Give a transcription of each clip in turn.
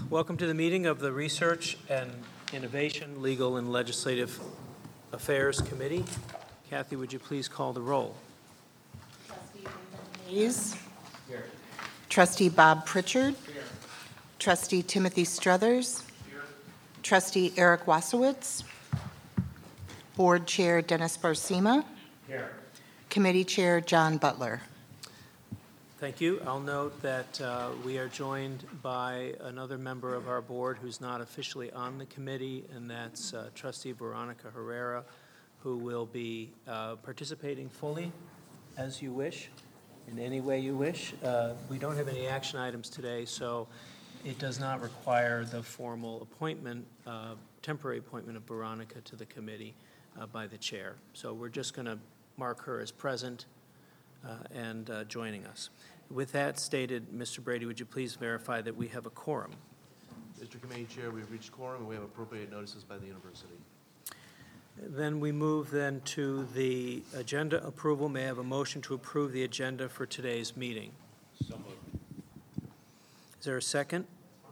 Welcome to the meeting of the Research and Innovation, Legal and Legislative Affairs Committee. Kathy, would you please call the roll? Trustee Hayes. Here. Trustee Bob Pritchard. Here. Trustee Timothy Struthers. Here. Trustee Eric Wasowitz. Board Chair Dennis Barsima. Here. Committee Chair John Butler. Thank you. I'll note that we are joined by another member of our board who's not officially on the committee, and that's Trustee Veronica Herrera, who will be participating fully as you wish, in any way you wish. We don't have any action items today, so it does not require the formal appointment, temporary appointment of Veronica to the committee by the chair. So we're just going to mark her as present and joining us. With that stated, Mr. Brady, would you please verify that we have a quorum? Mr. Committee Chair, we've reached quorum and we have appropriate notices by the university. Then we move then to the agenda approval. May I have a motion to approve the agenda for today's meeting? So moved. Is there a second?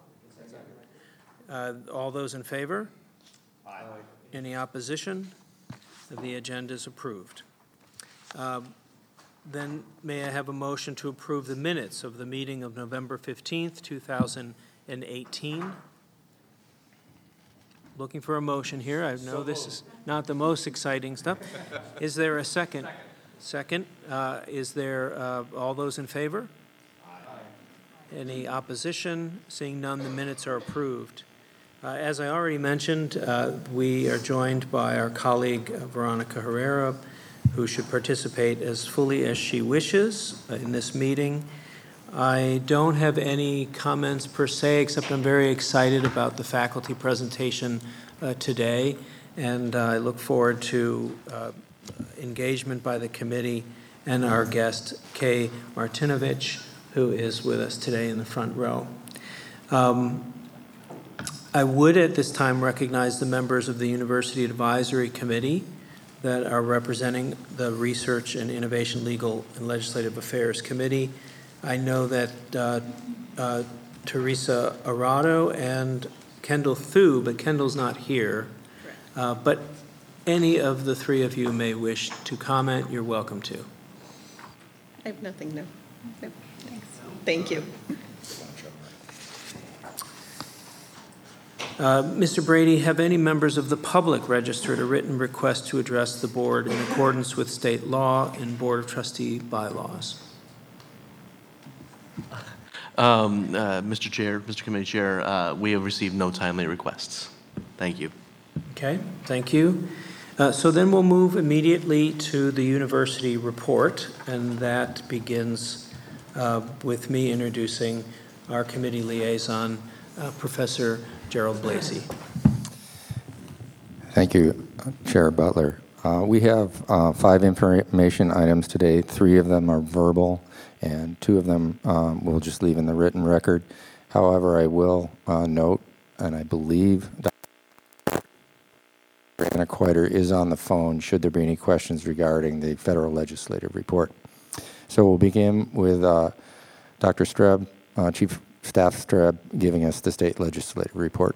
All those in favor? Aye. Any opposition? The agenda is approved. Then may I have a motion to approve the minutes of the meeting of November 15th, 2018? Looking for a motion here. I know this is not the most exciting stuff. Is there a second? Second. Is there all those in favor? Aye. Any opposition? Seeing none, the minutes are approved. As I already mentioned, we are joined by our colleague Veronica Herrera, who should participate as fully as she wishes in this meeting. I don't have any comments per se, except I'm very excited about the faculty presentation today, and I look forward to engagement by the committee and our guest, Kay Martinovich, who is with us today in the front row. I would at this time recognize the members of the University Advisory Committee that are representing the Research and Innovation, Legal and Legislative Affairs Committee. I know that Teresa Arado and Kendall Thu, but Kendall's not here. But any of the three of you may wish to comment, you're welcome to. I have nothing, no. Thanks. Thank you. Mr. Brady, have any members of the public registered a written request to address the board in accordance with state law and Board of Trustee bylaws? Mr. Chair, Mr. Committee Chair, we have received no timely requests. Thank you. Okay, thank you. So then we'll move immediately to the university report, and that begins with me introducing our committee liaison, Professor Gerald Blasey. Thank you, Chair Butler. We have 5 information items today. 3 of them are verbal, and 2 of them we'll just leave in the written record. However, I will note, and I believe Dr. Anna Quieter is on the phone should there be any questions regarding the federal legislative report. So we'll begin with Dr. Streb, Chief Staff Streb, giving us the state legislative report.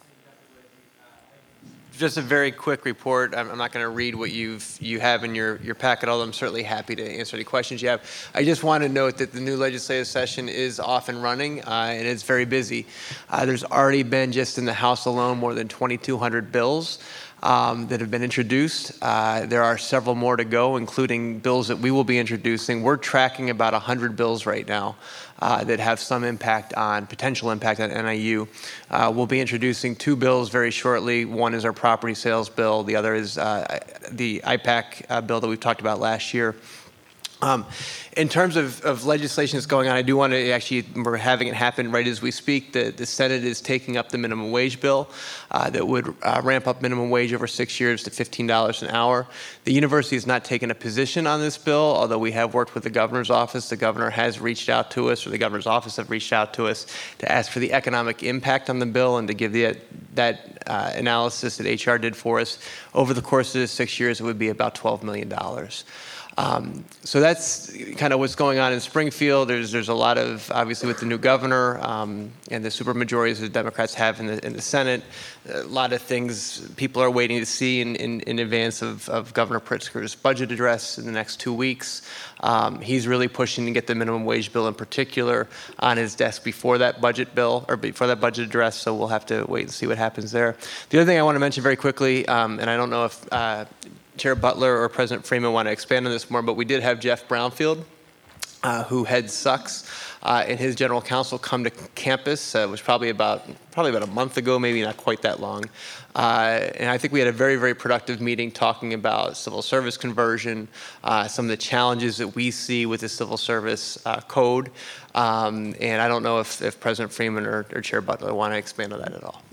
Just a very quick report. I'm not going to read what you have in your packet, although I'm certainly happy to answer any questions you have. I just want to note that the new legislative session is off and running, and it's very busy. There's already been, just in the House alone, more than 2,200 bills that have been introduced. There are several more to go, including bills that we will be introducing. We're tracking about 100 bills right now that have some potential impact on NIU. We'll be introducing 2 bills very shortly. One is our property sales bill. The other is the IPAC bill that we've talked about last year. In terms of legislation that's going on, I do want to we're having it happen right as we speak. The Senate is taking up the minimum wage bill that would ramp up minimum wage over 6 years to $15 an hour. The university has not taken a position on this bill, although we have worked with the governor's office. The governor has reached out to us, or the governor's office have reached out to us to ask for the economic impact on the bill and to give that analysis that HR did for us. Over the course of the 6 years, it would be about $12 million. So that's kind of what's going on in Springfield. There's a lot of, obviously, with the new governor and the supermajorities the Democrats have in the Senate, a lot of things people are waiting to see in advance of Governor Pritzker's budget address in the next 2 weeks. He's really pushing to get the minimum wage bill in particular on his desk before that budget bill, or before that budget address, so we'll have to wait and see what happens there. The other thing I want to mention very quickly, and I don't know if Chair Butler or President Freeman want to expand on this more, but we did have Jeff Brownfield, who heads SUCS, and his general counsel come to campus. It was probably about a month ago, maybe not quite that long. And I think we had a very, very productive meeting talking about civil service conversion, some of the challenges that we see with the civil service code. And I don't know if President Freeman or Chair Butler want to expand on that at all.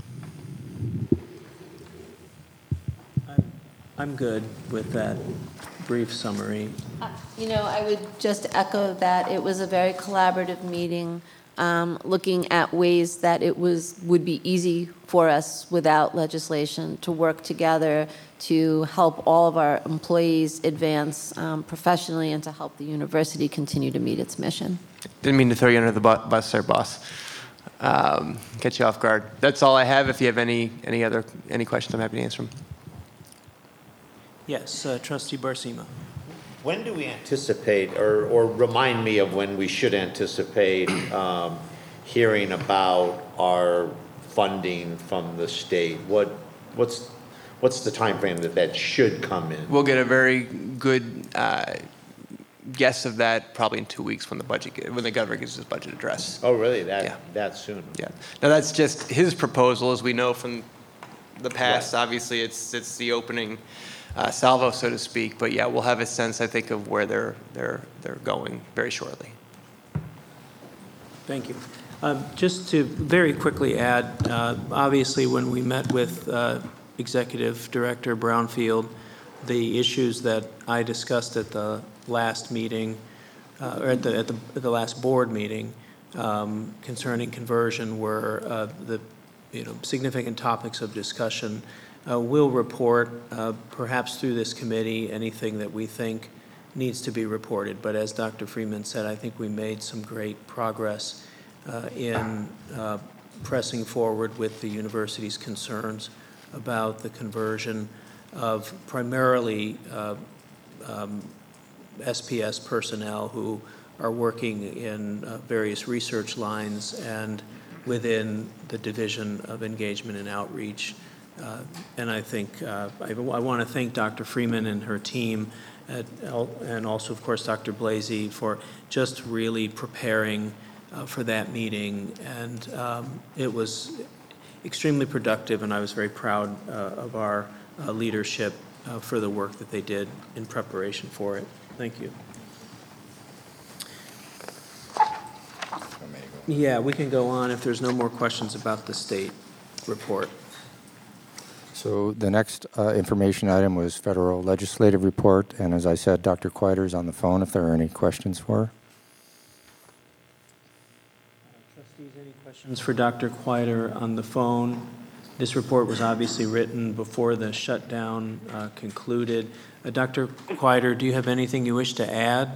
I'm good with that brief summary. I would just echo that it was a very collaborative meeting, looking at ways that it would be easy for us without legislation to work together to help all of our employees advance professionally and to help the university continue to meet its mission. Didn't mean to throw you under the bus there, boss. Catch you off guard. That's all I have. If you have any questions, I'm happy to answer them. Yes, Trustee Barsima. When do we anticipate, or remind me of when we should anticipate hearing about our funding from the state? What's the time frame that should come in? We'll get a very good guess of that probably in 2 weeks when the governor gives his budget address. Oh, really? That soon? Yeah. Now that's just his proposal, as we know from the past. Right. Obviously, it's the opening salvo, so to speak. But yeah, we'll have a sense, I think, of where they're going very shortly. Thank you. Just to very quickly add, obviously when we met with Executive Director Brownfield, the issues that I discussed at the last meeting, or at the last board meeting, concerning conversion were the significant topics of discussion. We'll report, perhaps through this committee, anything that we think needs to be reported. But as Dr. Freeman said, I think we made some great progress in pressing forward with the university's concerns about the conversion of primarily SPS personnel who are working in various research lines and within the Division of Engagement and Outreach. And I think I want to thank Dr. Freeman and her team, and also, of course, Dr. Blasey for just really preparing for that meeting. And it was extremely productive, and I was very proud of our leadership for the work that they did in preparation for it. Thank you. Yeah, we can go on if there's no more questions about the state report. So the next information item was federal legislative report, and as I said, Dr. Quieter is on the phone if there are any questions for her. Trustees, any questions for Dr. Quieter on the phone? This report was obviously written before the shutdown concluded. Dr. Quieter, do you have anything you wish to add?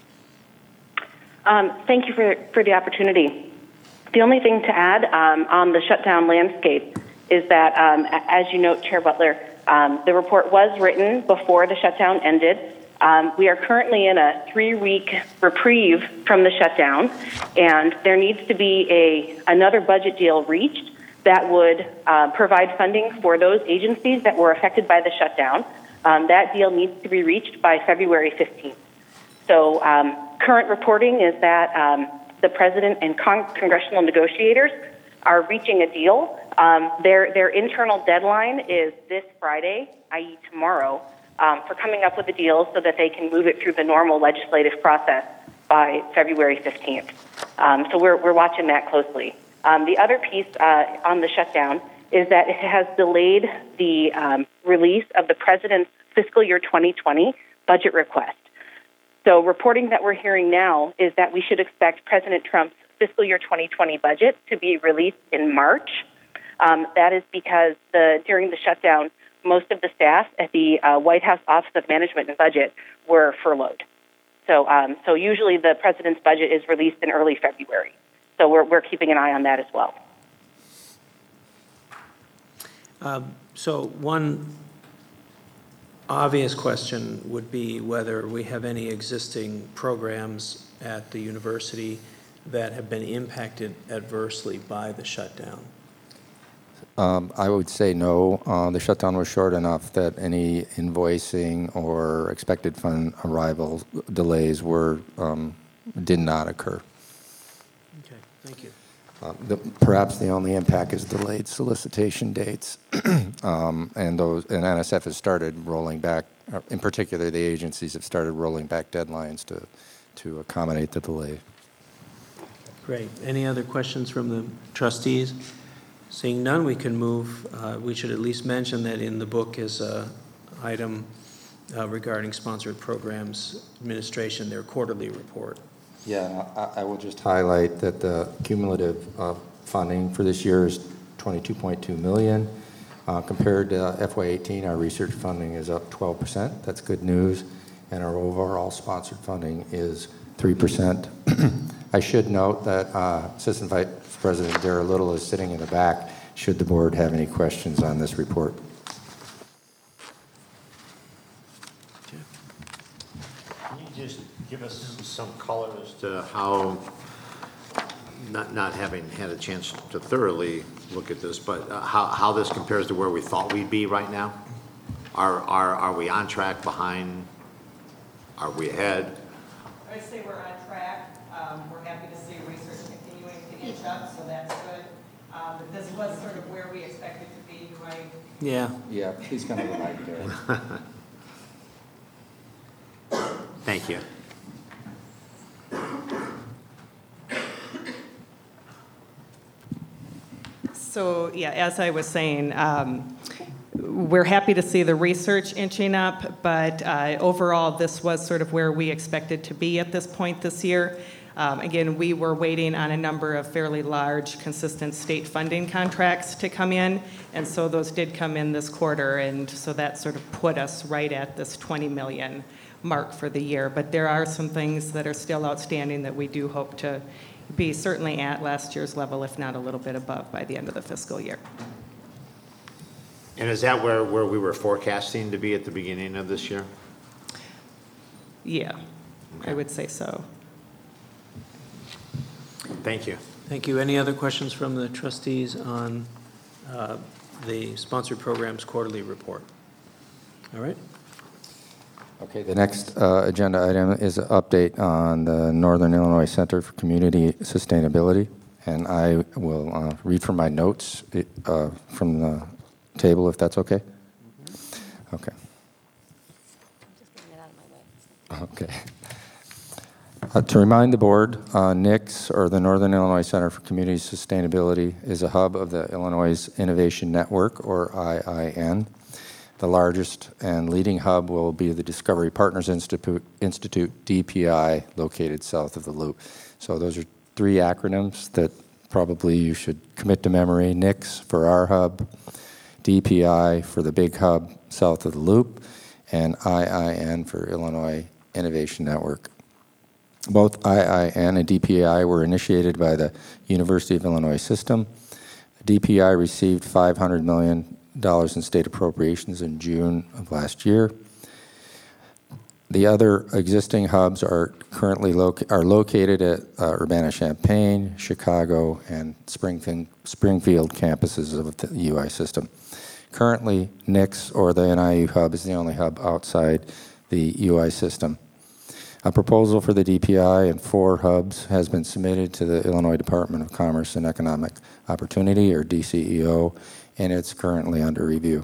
Thank you for the opportunity. The only thing to add on the shutdown landscape is that, as you note, Chair Butler, the report was written before the shutdown ended. We are currently in a 3-week reprieve from the shutdown, and there needs to be another budget deal reached that would provide funding for those agencies that were affected by the shutdown. That deal needs to be reached by February 15th. So current reporting is that the President and congressional negotiators are reaching a deal. Their internal deadline is this Friday, i.e. tomorrow, for coming up with a deal so that they can move it through the normal legislative process by February 15th. So we're watching that closely. The other piece on the shutdown is that it has delayed the release of the President's fiscal year 2020 budget request. So reporting that we're hearing now is that we should expect President Trump's fiscal year 2020 budget to be released in March. That is because during the shutdown, most of the staff at the White House Office of Management and Budget were furloughed. So usually the president's budget is released in early February. So we're keeping an eye on that as well. So one obvious question would be whether we have any existing programs at the university that have been impacted adversely by the shutdown. I would say no. The shutdown was short enough that any invoicing or expected fund arrival delays did not occur. Okay, thank you. Perhaps the only impact is delayed solicitation dates, and NSF has started rolling back. In particular, the agencies have started rolling back deadlines to accommodate the delay. Great. Any other questions from the trustees? Seeing none, we can move. We should at least mention that in the book is an item regarding sponsored programs administration, their quarterly report. Yeah, I will just highlight that the cumulative funding for this year is $22.2 million. Compared to FY18, our research funding is up 12%. That's good news. And our overall sponsored funding is 3%. I should note that Assistant Vice President Dara Little is sitting in the back, should the board have any questions on this report. Can you just give us some color as to how, not having had a chance to thoroughly look at this, but how this compares to where we thought we'd be right now? Are we on track, behind? Are we ahead? I would say we're on track. We're happy to see research continuing to inch up, so that's good. But this was sort of where we expected to be, right? Yeah. Yeah, please come to the mic, Dara. Thank you. So, yeah, as I was saying, we're happy to see the research inching up, but overall, this was sort of where we expected to be at this point this year. Again, we were waiting on a number of fairly large, consistent state funding contracts to come in, and so those did come in this quarter, and so that sort of put us right at this $20 million mark for the year. But there are some things that are still outstanding that we do hope to be certainly at last year's level, if not a little bit above, by the end of the fiscal year. And is that where we were forecasting to be at the beginning of this year? Yeah, Okay. I would say so. Thank you. Thank you. Any other questions from the trustees on the sponsored programs quarterly report? All right. Okay, the next agenda item is an update on the Northern Illinois Center for Community Sustainability. And I will read from my notes from the table, if that's okay? Mm-hmm. Okay. Just getting it out of my way. Okay. To remind the board, NICS, or the Northern Illinois Center for Community Sustainability, is a hub of the Illinois Innovation Network, or IIN. The largest and leading hub will be the Discovery Partners Institute, DPI, located south of the Loop. So those are three acronyms that probably you should commit to memory. NICS for our hub, DPI for the big hub south of the Loop, and IIN for Illinois Innovation Network. Both IIN and DPI were initiated by the University of Illinois system. DPI received $500 million in state appropriations in June of last year. The other existing hubs are currently located at Urbana-Champaign, Chicago, and Springfield campuses of the UI system. Currently, NICS, or the NIU hub, is the only hub outside the UI system. A proposal for the DPI and 4 hubs has been submitted to the Illinois Department of Commerce and Economic Opportunity, or DCEO, and it's currently under review.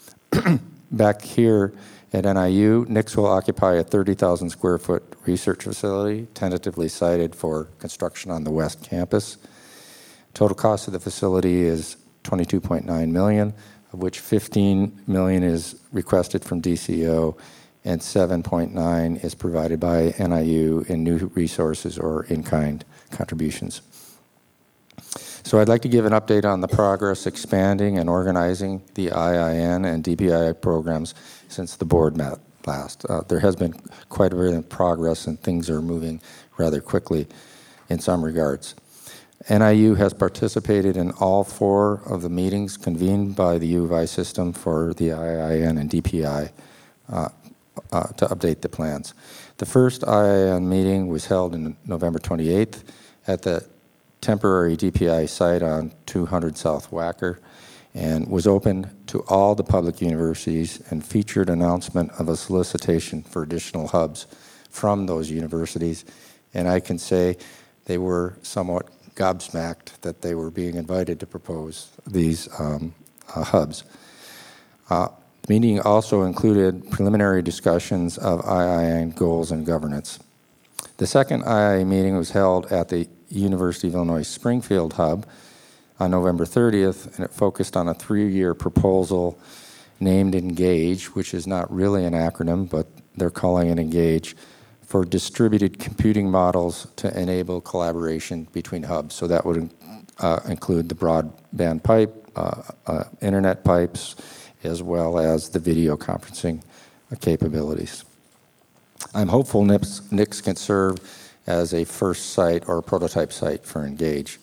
Back here at NIU, NICS will occupy a 30,000 square foot research facility, tentatively sited for construction on the west campus. Total cost of the facility is $22.9 million, of which $15 million is requested from DCEO, and $7.9 is provided by NIU in new resources or in-kind contributions. So I'd like to give an update on the progress expanding and organizing the IIN and DPI programs since the board met last. There has been quite a bit of progress, and things are moving rather quickly in some regards. NIU has participated in all 4 of the meetings convened by the U of I system for the IIN and DPI to update the plans. The first IIN meeting was held on November 28th at the temporary DPI site on 200 South Wacker, and was open to all the public universities and featured announcement of a solicitation for additional hubs from those universities. And I can say they were somewhat gobsmacked that they were being invited to propose these hubs. The meeting also included preliminary discussions of IIN goals and governance. The second IIN meeting was held at the University of Illinois Springfield Hub on November 30th, and it focused on a 3-year proposal named ENGAGE, which is not really an acronym, but they're calling it ENGAGE, for distributed computing models to enable collaboration between hubs. So that would include the broadband pipe, internet pipes, as well as the video conferencing capabilities. I'm hopeful NICS can serve as a first site or a prototype site for ENGAGE.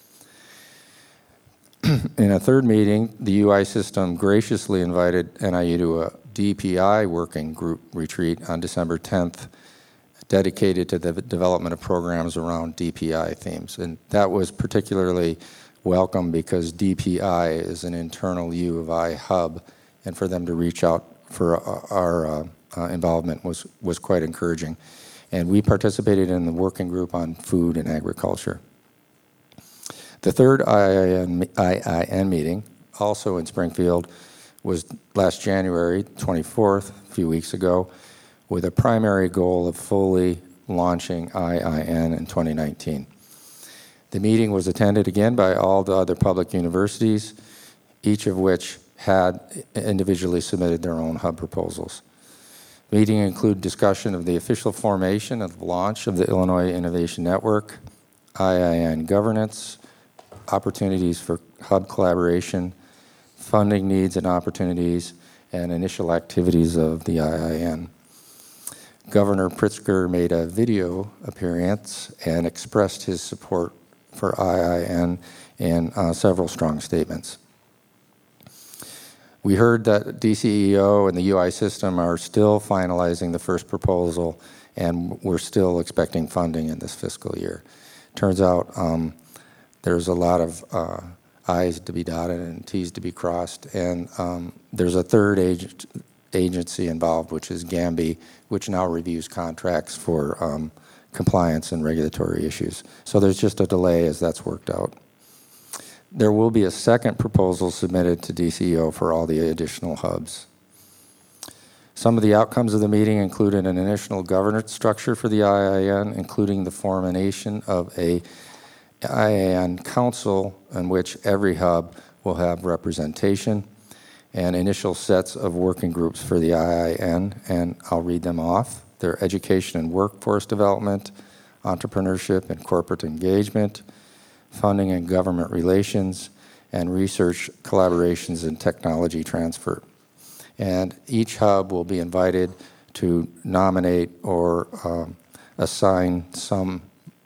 In a third meeting, the UI system graciously invited NIU to a DPI working group retreat on December 10th, dedicated to the development of programs around DPI themes. And that was particularly welcome because DPI is an internal U of I hub, and for them to reach out for our involvement was quite encouraging. And we participated in the working group on food and agriculture. The third IIN meeting, also in Springfield, was last January 24th, a few weeks ago, with a primary goal of fully launching IIN in 2019. The meeting was attended again by all the other public universities, each of which had individually submitted their own hub proposals. The meeting included discussion of the official formation and launch of the Illinois Innovation Network, IIN governance, opportunities for hub collaboration, funding needs and opportunities, and initial activities of the IIN. Governor Pritzker made a video appearance and expressed his support for IIN in several strong statements. We heard that DCEO and the UI system are still finalizing the first proposal, and we're still expecting funding in this fiscal year. Turns out there's a lot of I's to be dotted and T's to be crossed, and there's a third agency involved, which is GAMBI, which now reviews contracts for compliance and regulatory issues. So there's just a delay as that's worked out. There will be a second proposal submitted to DCEO for all the additional hubs. Some of the outcomes of the meeting included an initial governance structure for the IIN, including the formation of a IIN council in which every hub will have representation, and initial sets of working groups for the IIN, and I'll read them off. They're education and workforce development, entrepreneurship and corporate engagement, funding and government relations, and research collaborations and technology transfer. And each hub will be invited to nominate or assign some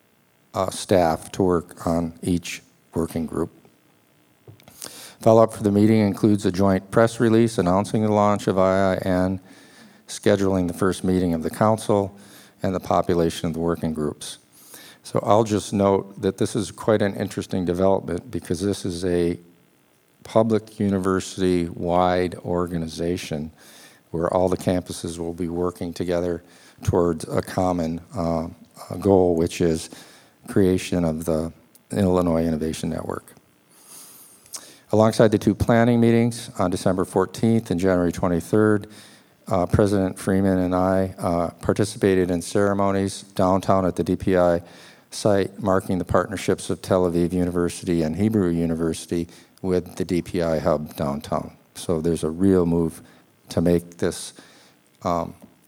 staff to work on each working group. Follow-up for the meeting includes a joint press release announcing the launch of IIN, scheduling the first meeting of the council, and the population of the working groups. So I'll just note that this is quite an interesting development because this is a public university-wide organization where all the campuses will be working together towards a common goal, which is creation of the Illinois Innovation Network. Alongside the two planning meetings on December 14th and January 23rd, President Freeman and I participated in ceremonies downtown at the DPI site marking the partnerships of Tel Aviv University and Hebrew University with the DPI hub downtown. So there's a real move to make this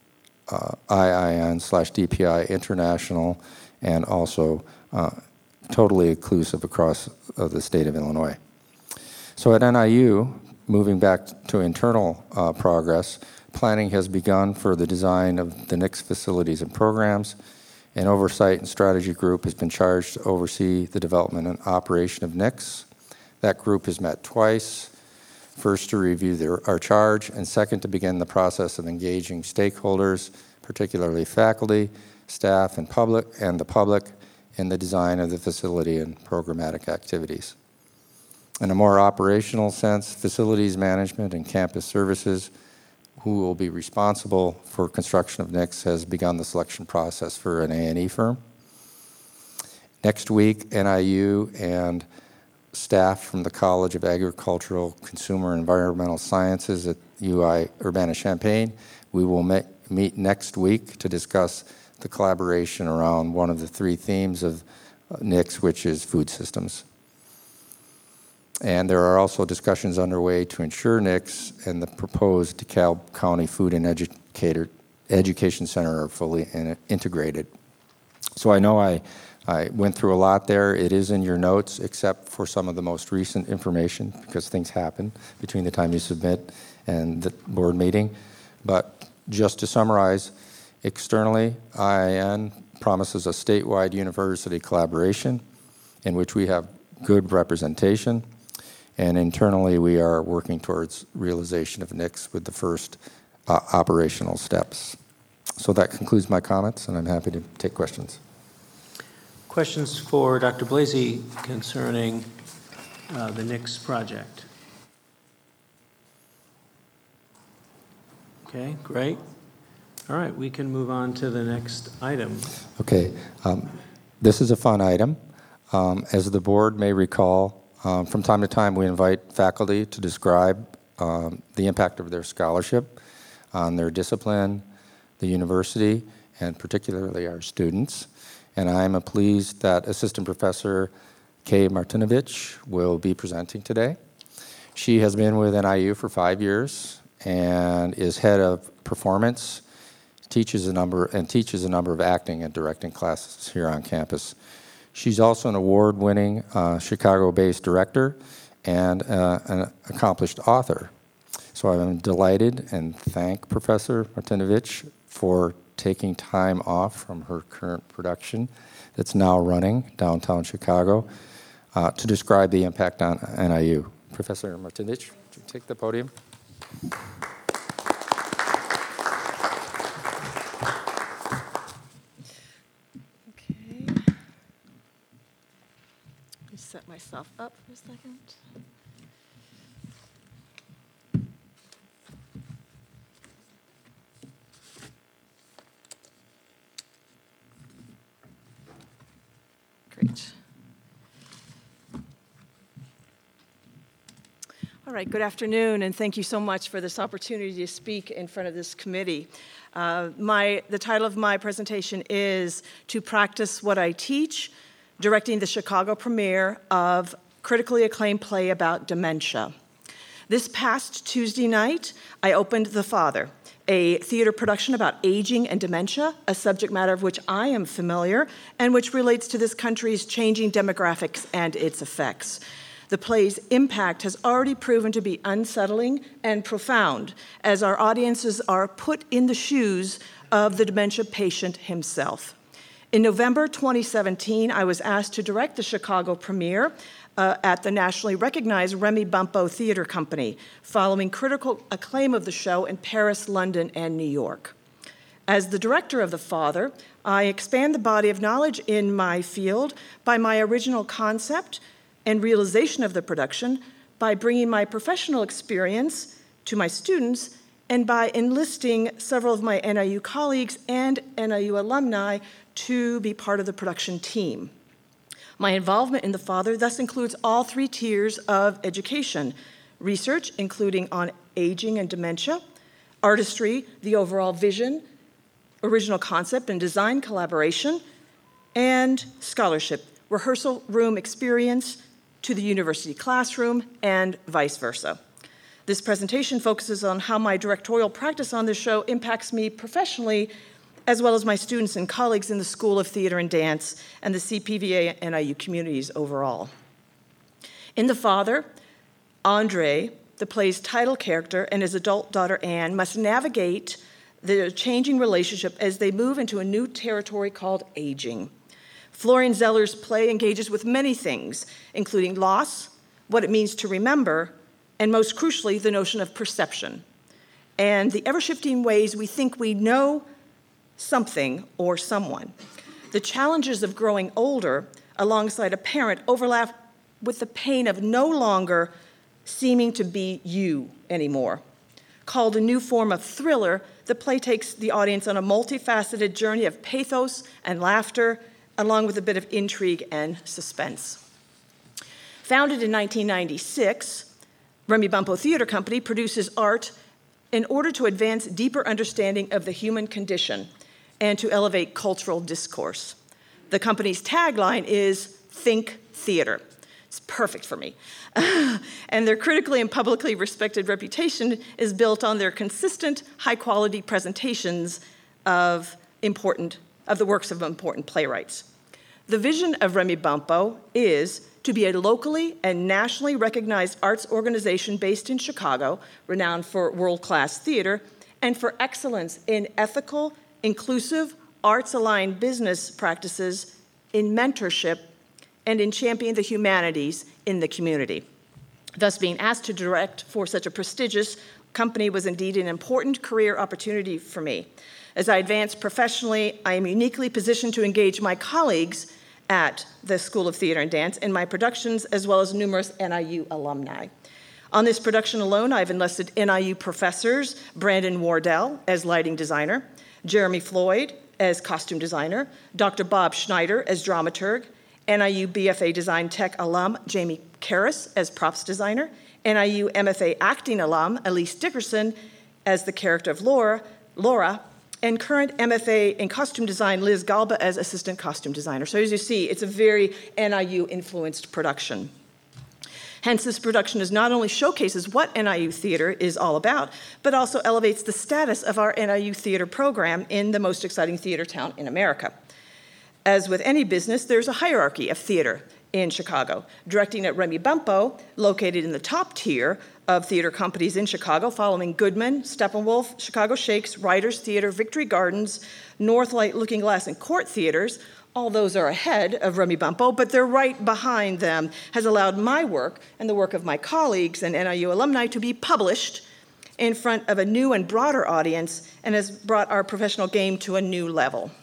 IIN/DPI international and also totally inclusive across the state of Illinois. So at NIU, moving back to internal progress, planning has begun for the design of the NICS facilities and programs. An oversight and strategy group has been charged to oversee the development and operation of NICS. That group has met twice, first to review our charge, and second to begin the process of engaging stakeholders, particularly faculty, staff, and the public in the design of the facility and programmatic activities. In a more operational sense, facilities management and campus services, who will be responsible for construction of NICS, has begun the selection process for an A&E firm. Next week, NIU and staff from the College of Agricultural, Consumer, and Environmental Sciences at UI Urbana-Champaign, we will meet next week to discuss the collaboration around one of the three themes of NICS, which is food systems. And there are also discussions underway to ensure NICS and the proposed DeKalb County Food and Education Center are fully integrated. So I know I went through a lot there. It is in your notes, except for some of the most recent information, because things happen between the time you submit and the board meeting. But just to summarize, externally, IIN promises a statewide university collaboration in which we have good representation. And internally, we are working towards realization of NICS with the first operational steps. So that concludes my comments, and I'm happy to take questions. Questions for Dr. Blasey concerning the NICS project? Okay, great. All right, we can move on to the next item. Okay, this is a fun item. As the board may recall, from time to time, we invite faculty to describe the impact of their scholarship on their discipline, the university, and particularly our students. And I'm pleased that Assistant Professor Kay Martinovich will be presenting today. She has been with NIU for 5 years and is head of performance, teaches a number of acting and directing classes here on campus. She's also an award-winning Chicago-based director and an accomplished author. So I'm delighted and thank Professor Martinovich for taking time off from her current production that's now running downtown Chicago to describe the impact on NIU. Professor Martinovich, would you take the podium? Set myself up for a second. Great. All right, good afternoon, and thank you so much for this opportunity to speak in front of this committee. The title of my presentation is To Practice What I Teach, directing the Chicago premiere of critically acclaimed play about dementia. This past Tuesday night, I opened The Father, a theater production about aging and dementia, a subject matter of which I am familiar and which relates to this country's changing demographics and its effects. The play's impact has already proven to be unsettling and profound as our audiences are put in the shoes of the dementia patient himself. In November 2017, I was asked to direct the Chicago premiere at the nationally recognized Remy Bumppo Theater Company, following critical acclaim of the show in Paris, London, and New York. As the director of The Father, I expand the body of knowledge in my field by my original concept and realization of the production, by bringing my professional experience to my students, and by enlisting several of my NIU colleagues and NIU alumni to be part of the production team. My involvement in The Father thus includes all three tiers of education: research, including on aging and dementia; artistry, the overall vision, original concept and design collaboration; and scholarship, rehearsal room experience to the university classroom, and vice versa. This presentation focuses on how my directorial practice on this show impacts me professionally as well as my students and colleagues in the School of Theater and Dance and the CPVA and NIU communities overall. In The Father, Andre, the play's title character, and his adult daughter Anne must navigate the changing relationship as they move into a new territory called aging. Florian Zeller's play engages with many things, including loss, what it means to remember, and most crucially, the notion of perception, and the ever-shifting ways we think we know something or someone. The challenges of growing older alongside a parent overlap with the pain of no longer seeming to be you anymore. Called a new form of thriller, the play takes the audience on a multifaceted journey of pathos and laughter, along with a bit of intrigue and suspense. Founded in 1996, Remy Bumppo Theater Company produces art in order to advance deeper understanding of the human condition and to elevate cultural discourse. The company's tagline is "Think Theater." It's perfect for me. And their critically and publicly respected reputation is built on their consistent, high-quality presentations of the works of important playwrights. The vision of Remy Bumppo is to be a locally and nationally recognized arts organization based in Chicago, renowned for world-class theater, and for excellence in ethical, inclusive, arts-aligned business practices, in mentorship, and in championing the humanities in the community. Thus, being asked to direct for such a prestigious company was indeed an important career opportunity for me. As I advance professionally, I am uniquely positioned to engage my colleagues at the School of Theater and Dance in my productions, as well as numerous NIU alumni. On this production alone, I've enlisted NIU professors Brandon Wardell as lighting designer, Jeremy Floyd as costume designer, Dr. Bob Schneider as dramaturg, NIU BFA Design Tech alum Jamie Karras as props designer, NIU MFA acting alum Elise Dickerson as the character of Laura, and current MFA in costume design Liz Galba as assistant costume designer. So as you see, it's a very NIU-influenced production. Hence, this production is not only showcases what NIU theater is all about, but also elevates the status of our NIU theater program in the most exciting theater town in America. As with any business, there's a hierarchy of theater in Chicago. Directing at Remy Bumppo, located in the top tier of theater companies in Chicago, following Goodman, Steppenwolf, Chicago Shakes, Writers Theater, Victory Gardens, Northlight, Looking Glass, and Court Theaters. All those are ahead of Remy Bumppo, but they're right behind them, has allowed my work and the work of my colleagues and NIU alumni to be published in front of a new and broader audience, and has brought our professional game to a new level.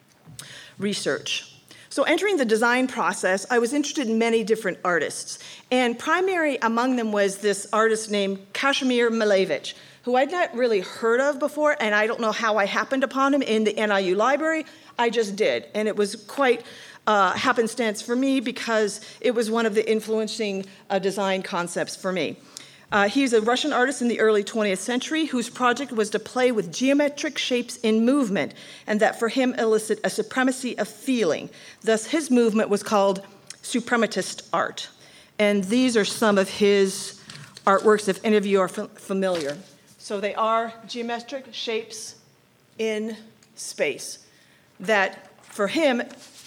Research. So entering the design process, I was interested in many different artists, and primary among them was this artist named Kazimierz Malevich, who I'd not really heard of before, and I don't know how I happened upon him in the NIU library. I just did, and it was quite happenstance for me because it was one of the influencing design concepts for me. He's a Russian artist in the early 20th century whose project was to play with geometric shapes in movement, and that for him elicit a supremacy of feeling. Thus, his movement was called suprematist art. And these are some of his artworks, if any of you are familiar. So they are geometric shapes in space that, for him,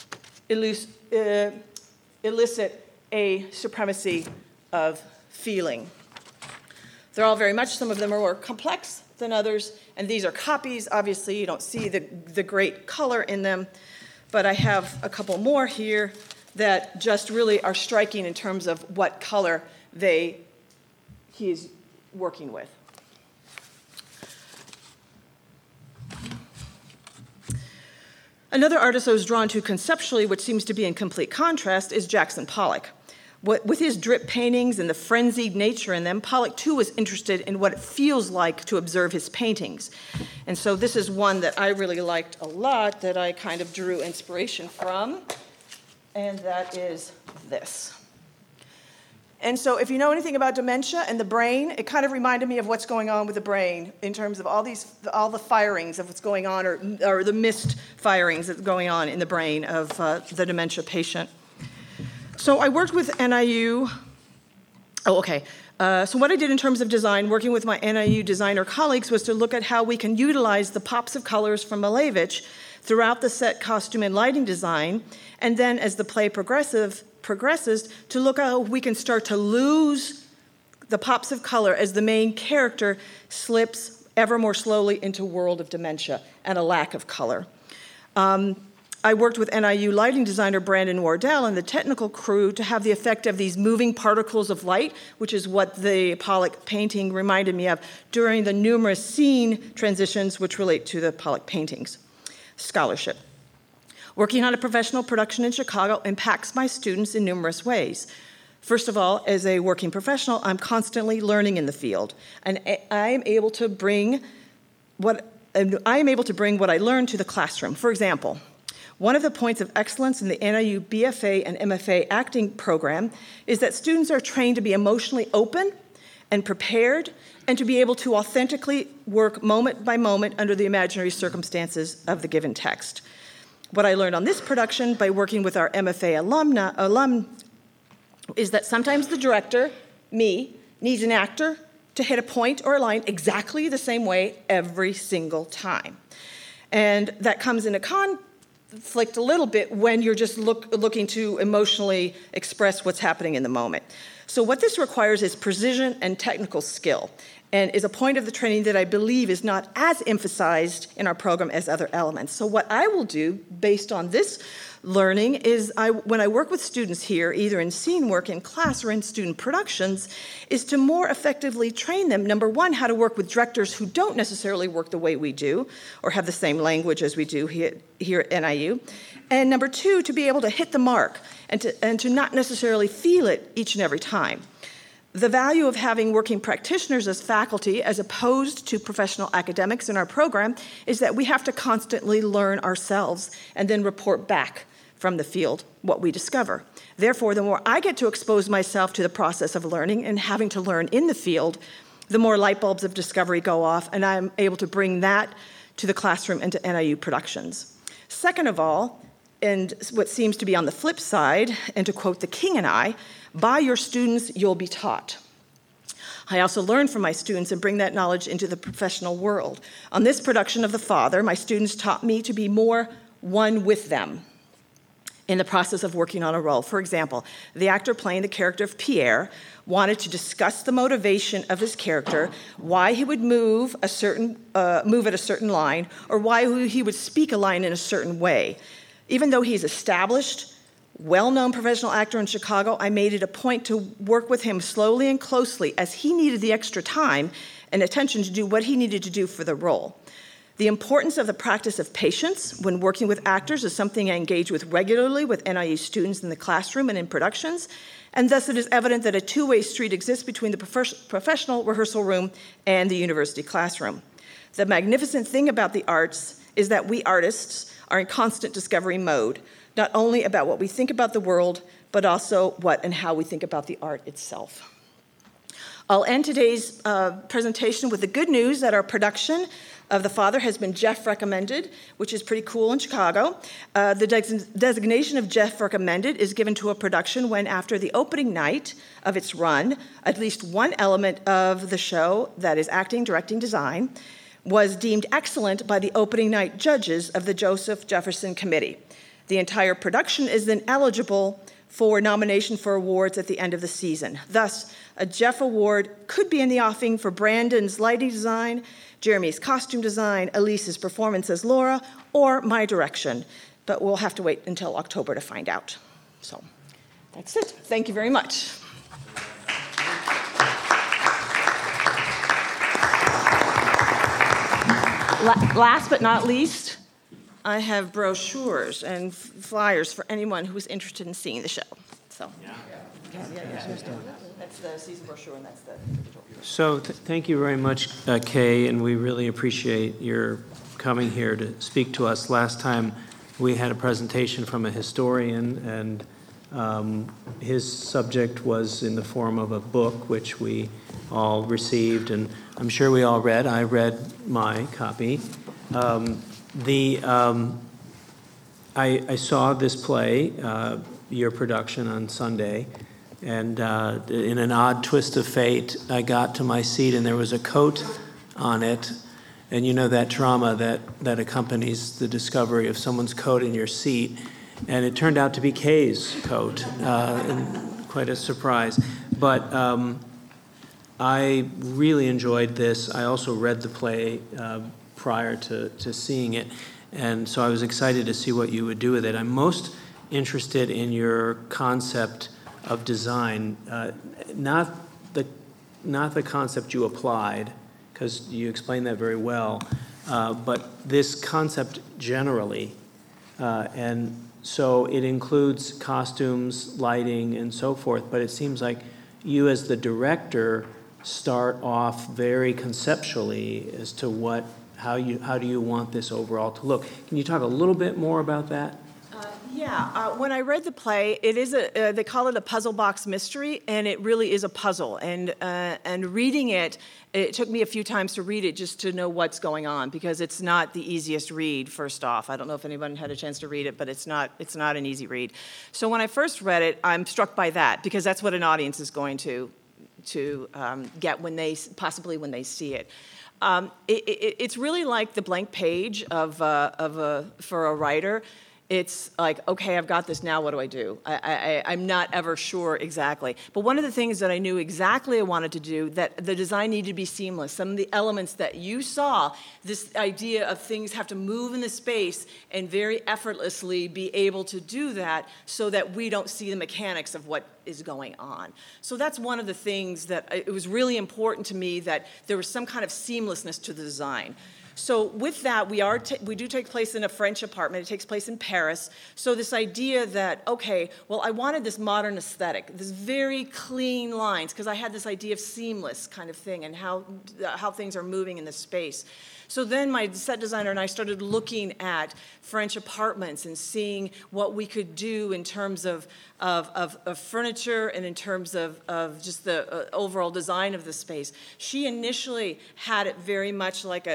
elicit a supremacy of feeling. They're all very much, some of them are more complex than others, and these are copies. Obviously, you don't see the great color in them, but I have a couple more here that just really are striking in terms of what color he is working with. Another artist I was drawn to conceptually, which seems to be in complete contrast, is Jackson Pollock. With his drip paintings and the frenzied nature in them, Pollock too was interested in what it feels like to observe his paintings. And so this is one that I really liked a lot that I kind of drew inspiration from, and that is this. And so if you know anything about dementia and the brain, it kind of reminded me of what's going on with the brain in terms of all the firings of what's going on, or the missed firings that's going on in the brain of the dementia patient. So I worked with NIU Oh, okay. So what I did in terms of design, working with my NIU designer colleagues, was to look at how we can utilize the pops of colors from Malevich throughout the set, costume, and lighting design, and then as the play progresses, to look how we can start to lose the pops of color as the main character slips ever more slowly into a world of dementia and a lack of color. I worked with NIU lighting designer Brandon Wardell and the technical crew to have the effect of these moving particles of light, which is what the Pollock painting reminded me of, during the numerous scene transitions which relate to the Pollock paintings. Scholarship. Working on a professional production in Chicago impacts my students in numerous ways. First of all, as a working professional, I'm constantly learning in the field, and I am able to bring what I learn to the classroom. For example, one of the points of excellence in the NIU BFA and MFA acting program is that students are trained to be emotionally open and prepared and to be able to authentically work moment by moment under the imaginary circumstances of the given text. What I learned on this production by working with our MFA alum is that sometimes the director, me, needs an actor to hit a point or a line exactly the same way every single time. And that comes into conflict a little bit when you're just looking to emotionally express what's happening in the moment. So what this requires is precision and technical skill, and is a point of the training that I believe is not as emphasized in our program as other elements. So what I will do based on this learning is when I work with students here, either in scene work in class or in student productions, is to more effectively train them, number one, how to work with directors who don't necessarily work the way we do or have the same language as we do here at NIU, and number two, to be able to hit the mark and to not necessarily feel it each and every time. The value of having working practitioners as faculty as opposed to professional academics in our program is that we have to constantly learn ourselves and then report back from the field what we discover. Therefore, the more I get to expose myself to the process of learning and having to learn in the field, the more light bulbs of discovery go off, and I'm able to bring that to the classroom and to NIU productions. Second of all, and what seems to be on the flip side, and to quote the King and I, by your students, you'll be taught. I also learn from my students and bring that knowledge into the professional world. On this production of The Father, my students taught me to be more one with them in the process of working on a role. For example, the actor playing the character of Pierre wanted to discuss the motivation of his character, why he would move at a certain line, or why he would speak a line in a certain way. Even though he's established, well-known professional actor in Chicago, I made it a point to work with him slowly and closely as he needed the extra time and attention to do what he needed to do for the role. The importance of the practice of patience when working with actors is something I engage with regularly with NIU students in the classroom and in productions, and thus it is evident that a two-way street exists between the professional rehearsal room and the university classroom. The magnificent thing about the arts is that we artists are in constant discovery mode, not only about what we think about the world, but also what and how we think about the art itself. I'll end today's presentation with the good news that our production of The Father has been Jeff recommended, which is pretty cool in Chicago. The designation of Jeff recommended is given to a production when, after the opening night of its run, at least one element of the show, that is acting, directing, design, was deemed excellent by the opening night judges of the Joseph Jefferson Committee. The entire production is then eligible for nomination for awards at the end of the season. Thus, a Jeff Award could be in the offing for Brandon's lighting design, Jeremy's costume design, Elise's performance as Laura, or my direction. But we'll have to wait until October to find out. So that's it. Thank you very much. Last but not least, I have brochures and flyers for anyone who is interested in seeing the show. So, that's the season brochure, and that's the. So, thank you very much, Kay, and we really appreciate your coming here to speak to us. Last time, we had a presentation from a historian, and his subject was in the form of a book, which we all received, and I'm sure we all read. I read my copy. I saw this play, your production, on Sunday, And in an odd twist of fate, I got to my seat and there was a coat on it. And you know that trauma that accompanies the discovery of someone's coat in your seat. And it turned out to be Kay's coat, and quite a surprise. But I really enjoyed this. I also read the play prior to seeing it. And so I was excited to see what you would do with it. I'm most interested in your concept of design, not the concept you applied, because you explained that very well, but this concept generally. And so it includes costumes, lighting, and so forth, but it seems like you as the director start off very conceptually as to how do you want this overall to look. Can you talk a little bit more about that? When I read the play, it is they call it a puzzle box mystery, and it really is a puzzle. And reading it, it took me a few times to read it just to know what's going on, because it's not the easiest read, first off. I don't know if anyone had a chance to read it, but it's not an easy read. So when I first read it, I'm struck by that, because that's what an audience is going to get when they see it. It's really like the blank page for a writer. It's like, okay, I've got this, now what do I do? I'm not ever sure exactly. But one of the things that I knew exactly I wanted to do, that the design needed to be seamless. Some of the elements that you saw, this idea of things have to move in the space and very effortlessly be able to do that so that we don't see the mechanics of what is going on. So that's one of the things that it was really important to me, that there was some kind of seamlessness to the design. So with that, we do take place in a French apartment. It takes place in Paris. So this idea that, okay, well, I wanted this modern aesthetic, this very clean lines, because I had this idea of seamless kind of thing and how things are moving in the space. So then my set designer and I started looking at French apartments and seeing what we could do in terms of furniture and in terms of just the overall design of the space. She initially had it very much like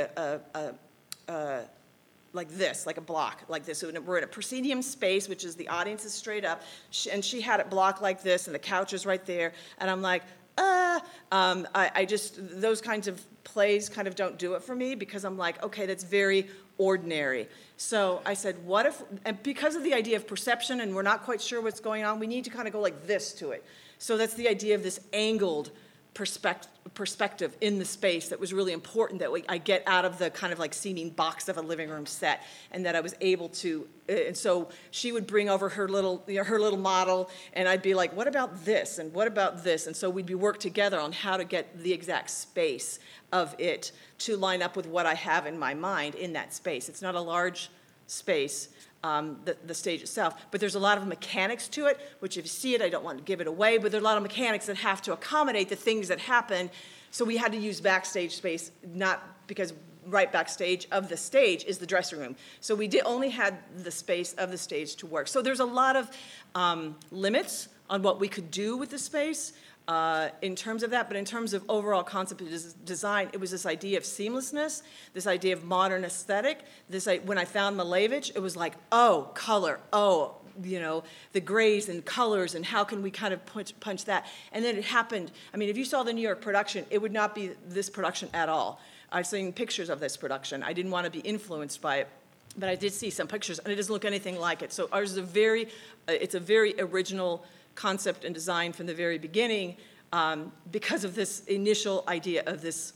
like this, like a block, like this. So we're in a proscenium space, which is the audience is straight up, and she had it blocked like this, and the couch is right there, and I'm like, I just, those kinds of plays kind of don't do it for me, because I'm like, okay, that's very ordinary. So I said, what if, and because of the idea of perception and we're not quite sure what's going on, we need to kind of go like this to it. So that's the idea of this angled perspective in the space that was really important, that I get out of the kind of like seeming box of a living room set, and that I was able to, and so she would bring over her little model, and I'd be like, what about this, and what about this, and so we'd work together on how to get the exact space of it to line up with what I have in my mind in that space. It's not a large space, the stage itself, but there's a lot of mechanics to it, which if you see it, I don't want to give it away, but there are a lot of mechanics that have to accommodate the things that happen. So we had to use backstage space, not because right backstage of the stage is the dressing room. So we only had the space of the stage to work. So there's a lot of limits on what we could do with the space in terms of that, but in terms of overall concept of design, it was this idea of seamlessness, this idea of modern aesthetic. When I found Malevich, it was like, oh, color, oh, the grays and colors, and how can we kind of punch that? And then it happened. I mean, if you saw the New York production, it would not be this production at all. I've seen pictures of this production. I didn't want to be influenced by it, but I did see some pictures, and it doesn't look anything like it. So ours is it's a very original concept and design from the very beginning, because of this initial idea of this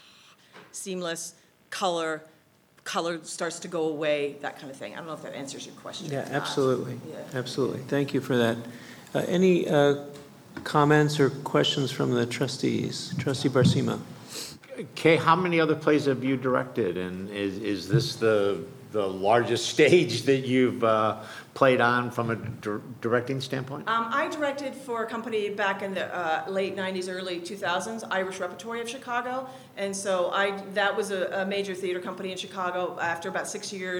seamless color starts to go away, that kind of thing. I don't know if that answers your question. Yeah, absolutely. Absolutely. Thank you for that. Any comments or questions from the trustees? Trustee Barcima. Kay, how many other plays have you directed, and is this the largest stage that you've played on from a directing standpoint? I directed for a company back in the late 90s, early 2000s, Irish Repertory of Chicago, and so that was a major theater company in Chicago. After about 6 years,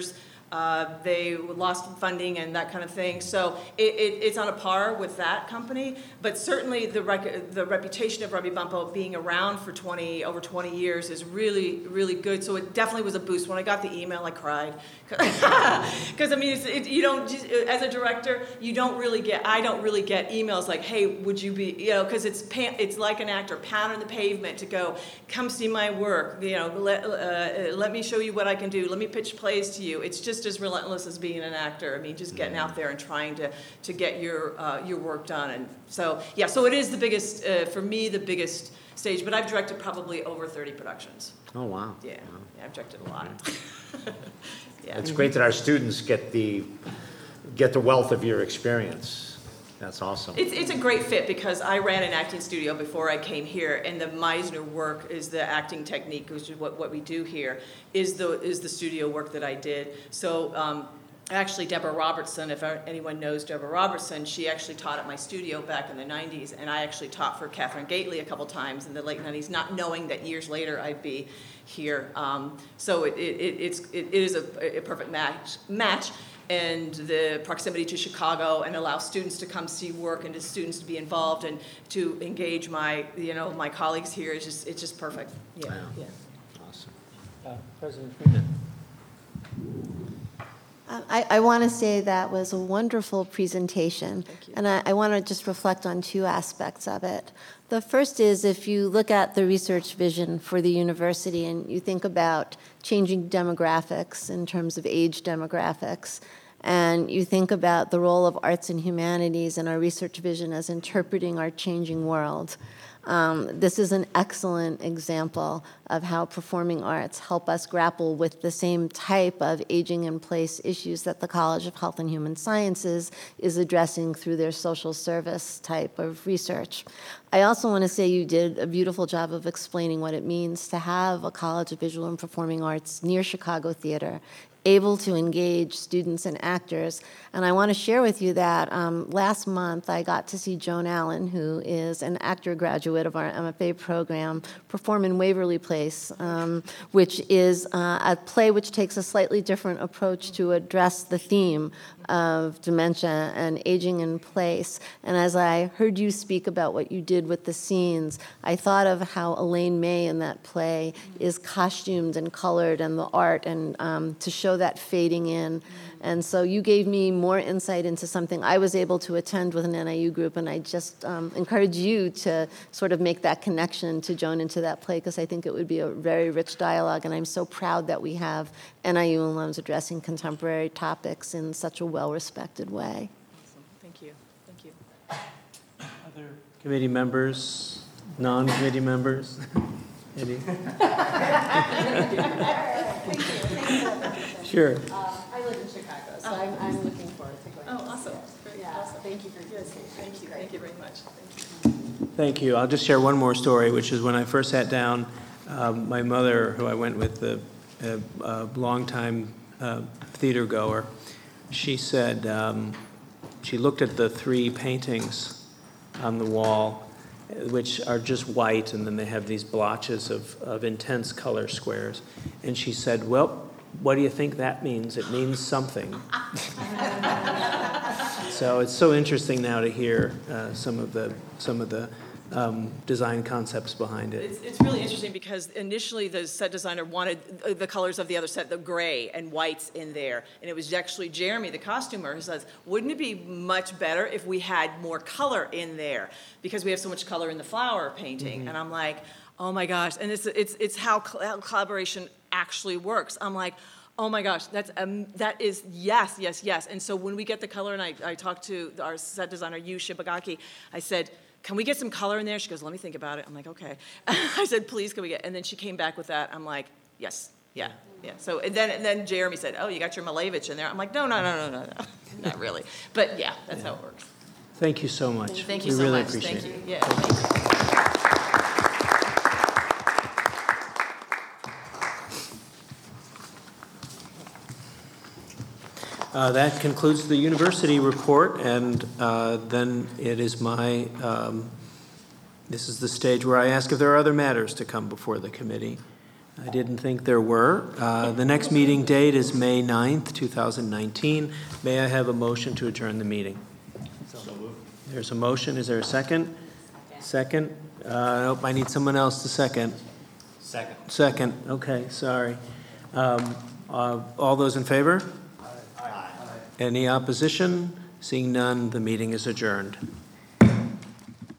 They lost funding and that kind of thing. So it's on a par with that company. But certainly the reputation of Rugby Bumpo being around for over 20 years is really, really good. So it definitely was a boost. When I got the email, I cried. Because I mean, you don't just, as a director, I don't really get emails like, hey, would you be, because it's like an actor pounding the pavement to go, come see my work, let me show you what I can do, let me pitch plays to you. It's just as relentless as being an actor. I mean, just getting out there and trying to get your work done. And so, yeah, so it is the biggest, for me, the biggest stage, but I've directed probably over 30 productions. Oh, wow. Yeah, I've directed a lot. Yeah. It's great that our students get the wealth of your experience. That's awesome. It's a great fit because I ran an acting studio before I came here, and the Meisner work is the acting technique, which is what we do here, is the studio work that I did. So actually, Deborah Robertson, if anyone knows Deborah Robertson, she actually taught at my studio back in the 90s, and I actually taught for Catherine Gately a couple times in the late 90s, not knowing that years later I'd be here. So it is a perfect match. And the proximity to Chicago and allow students to come see work and to students to be involved and to engage my colleagues here it's just perfect. Yeah. Wow. Yeah. Awesome. President Freeman. I want to say that was a wonderful presentation, and I want to just reflect on two aspects of it. The first is if you look at the research vision for the university and you think about changing demographics in terms of age demographics, and you think about the role of arts and humanities in our research vision as interpreting our changing world. This is an excellent example of how performing arts help us grapple with the same type of aging in place issues that the College of Health and Human Sciences is addressing through their social service type of research. I also want to say you did a beautiful job of explaining what it means to have a College of Visual and Performing Arts near Chicago Theater, able to engage students and actors. And I want to share with you that last month I got to see Joan Allen, who is an actor graduate of our MFA program, perform in Waverly Place, which is a play which takes a slightly different approach to address the theme of dementia and aging in place. And as I heard you speak about what you did with the scenes, I thought of how Elaine May in that play is costumed and colored and the art and to show that fading in. And so you gave me more insight into something I was able to attend with an NIU group, and I just encourage you to sort of make that connection to Joan and to that play, because I think it would be a very rich dialogue, and I'm so proud that we have NIU alums addressing contemporary topics in such a well-respected way. Awesome. Thank you. Thank you. Other committee members, non-committee members? Any? Sure. I live in Chicago, so I'm looking forward to going. Oh, awesome. Great. Yeah, Awesome. thank you for your Thank you. Thank you very much. Thank you. I'll just share one more story, which is when I first sat down, my mother, who I went with, a longtime theater goer, she said, she looked at the three paintings on the wall, which are just white, and then they have these blotches of intense color squares. And she said, well, what do you think that means? It means something. So it's so interesting now to hear some of the design concepts behind it. It's really interesting because initially the set designer wanted the colors of the other set, the gray and whites in there. And it was actually Jeremy, the costumer, who says, wouldn't it be much better if we had more color in there? Because we have so much color in the flower painting. Mm-hmm. And I'm like, oh my gosh. And it's how collaboration actually works. I'm like, oh my gosh, that is yes. And so when we get the color, and I talked to our set designer, Yu Shibagaki, I said, can we get some color in there? She goes, let me think about it. I'm like, okay. I said, please, can we get? And then she came back with that. I'm like, yes, yeah. So and then Jeremy said, oh, you got your Malevich in there. I'm like, no, not really. But yeah, that's how it works. Thank you so much. Thank you we so really much. Appreciate Thank it. you. Yeah. Thank you. That concludes the university report, and then it is this is the stage where I ask if there are other matters to come before the committee. I didn't think there were. The next meeting date is May 9th, 2019. May I have a motion to adjourn the meeting? There's a motion. Is there a second? Second? Nope, I need someone else to second. Second. Second, okay, sorry. All those in favor? Aye. Any opposition? Seeing none, the meeting is adjourned.